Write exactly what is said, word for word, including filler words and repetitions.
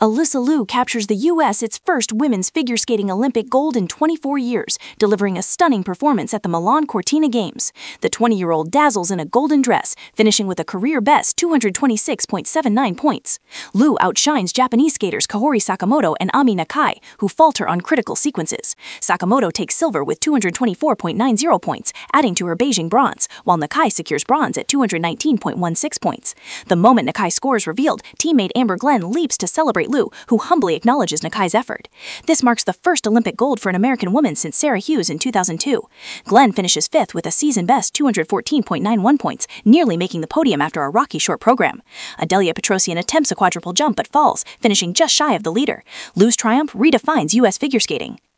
Alyssa Liu captures the U S its first women's figure skating Olympic gold in twenty-four years, delivering a stunning performance at the Milan Cortina Games. The twenty-year-old dazzles in a golden dress, finishing with a career-best two hundred twenty-six point seven nine points. Liu outshines Japanese skaters Kaori Sakamoto and Ami Nakai, who falter on critical sequences. Sakamoto takes silver with two hundred twenty-four point nine zero points, adding to her Beijing bronze, while Nakai secures bronze at two hundred nineteen point one six points. The moment Nakai score is revealed, teammate Amber Glenn leaps to celebrate Liu, who humbly acknowledges Nakai's effort. This marks the first Olympic gold for an American woman since Sarah Hughes in two thousand two. Glenn finishes fifth with a season-best two hundred fourteen point nine one points, nearly making the podium after a rocky short program. Adelia Petrosian attempts a quadruple jump but falls, finishing just shy of the leader. Liu's triumph redefines U S figure skating.